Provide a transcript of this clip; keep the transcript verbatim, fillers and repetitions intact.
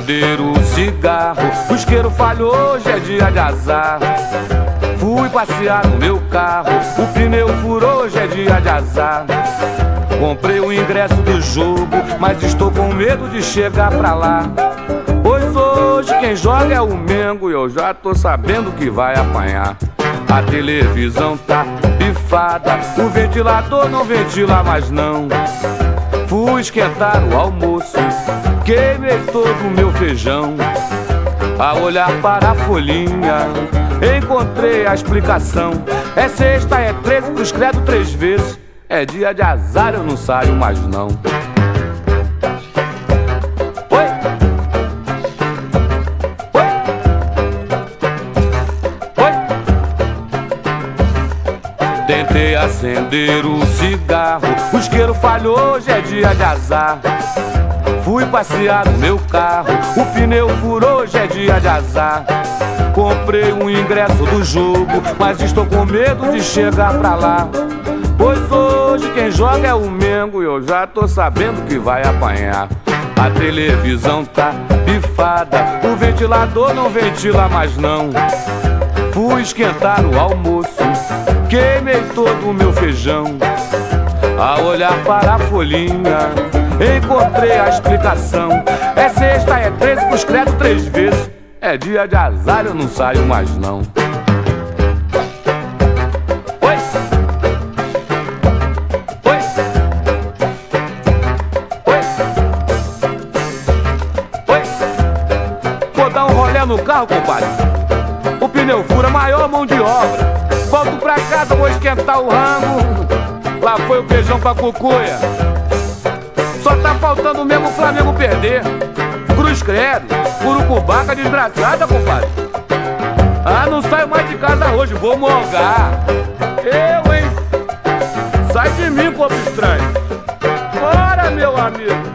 acender o cigarro. O isqueiro falhou, hoje é dia de azar. Fui passear no meu carro, o pneu furou, hoje é dia de azar. Comprei o ingresso do jogo, mas estou com medo de chegar pra lá. Pois hoje quem joga é o Mengo e eu já tô sabendo que vai apanhar. A televisão tá pifada, o ventilador não ventila mais não. Fui esquentar o almoço, queimei todo o meu feijão. A olhar para a folhinha, encontrei a explicação. É sexta, é treze, cruz credo três vezes. É dia de azar, eu não saio mais não. Oi! Oi! Oi! Tentei acender o cigarro, o isqueiro falhou, hoje é dia de azar. Fui passear no meu carro, o pneu furou, hoje é dia de azar. Comprei um ingresso do jogo, mas estou com medo de chegar pra lá. Pois hoje quem joga é o Mengo e eu já tô sabendo que vai apanhar. A televisão tá pifada, o ventilador não ventila mais não. Fui esquentar o almoço, queimei todo o meu feijão. A olhar para a folhinha, encontrei a explicação. É sexta, é treze, cruz credo três vezes. É dia de azar, eu não saio mais não. Oi! Oi! Oi! Oi! Vou dar um rolê no carro, compadre. O pneu fura, maior mão de obra. Volto pra casa, vou esquentar o rango. Lá foi o feijão pra cucuia. Só tá faltando mesmo o Flamengo perder. Cruz credo, urucubaca desgraçada, compadre. Ah, não saio mais de casa hoje, vou molgar. Eu, hein? Sai de mim, povo estranho. Bora, meu amigo.